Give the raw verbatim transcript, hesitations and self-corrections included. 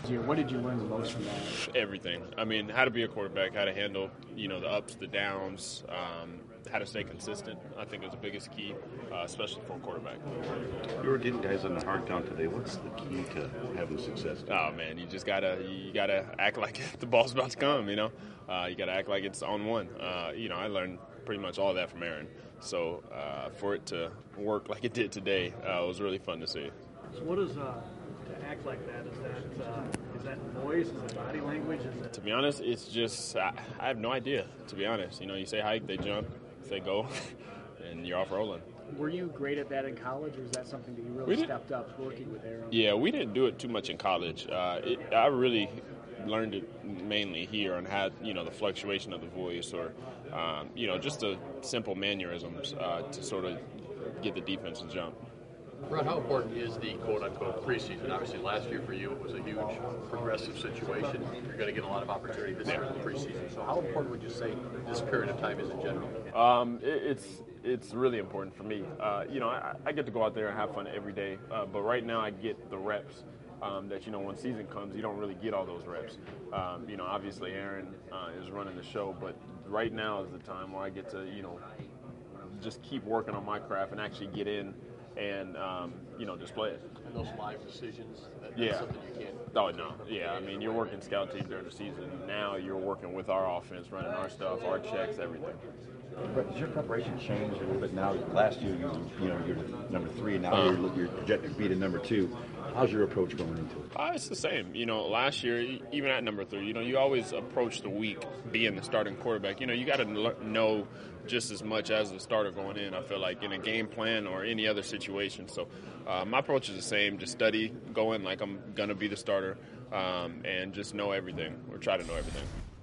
last year. What did you learn the most from that? Everything. I mean, how to be a quarterback, how to handle, you know, the ups, the downs, um, how to stay consistent, I think is the biggest key, uh, especially for a quarterback. You were getting guys on the hard count today. What's the key to having success? Oh, man, you just got to you gotta act like the ball's about to come, you know. Uh, you got to act like it's on one. Uh, you know, I learned pretty much all that from Aaron. So uh, for it to work like it did today uh, was really fun to see. So what is uh, to act like that? Is that uh, is that voice? Is it body language? Is it... To be honest, it's just I, I have no idea. To be honest, you know, you say hike, they jump, say go, and you're off rolling. Were you great at that in college, or is that something that you really stepped up working with Aaron? Yeah, we didn't do it too much in college. Uh, it, I really learned it mainly here on how, you know, the fluctuation of the voice or, um, you know, just the simple mannerisms uh, to sort of get the defense to jump. Ron, how important is the quote-unquote preseason? Obviously, last year for you it was a huge progressive situation. You're going to get a lot of opportunity this year in the preseason. So how important would you say this period of time is in general? Um, it, it's it's really important for me. Uh, you know, I, I get to go out there and have fun every day, uh, but right now I get the reps um, that, you know, when season comes, you don't really get all those reps. Um, you know, obviously Aaron uh, is running the show, but right now is the time where I get to, you know, just keep working on my craft and actually get in and, um, you know, display it. And those live decisions, that, that's yeah. something you can't... Oh, no. Yeah, I mean, you're working scout team during the season. Now you're working with our offense, running our stuff, our checks, everything. But does your preparation change a little bit now? Last year, you you know, you're number three, and now uh, you're, you're projected to be the number two. How's your approach going into it? Uh, it's the same. You know, last year, even at number three, you know, you always approach the week being the starting quarterback. You know, you got to know just as much as the starter going in, I feel like, in a game plan or any other situation. So uh, my approach is the same. Just study, go in like I'm going to be the starter, um, and just know everything or try to know everything.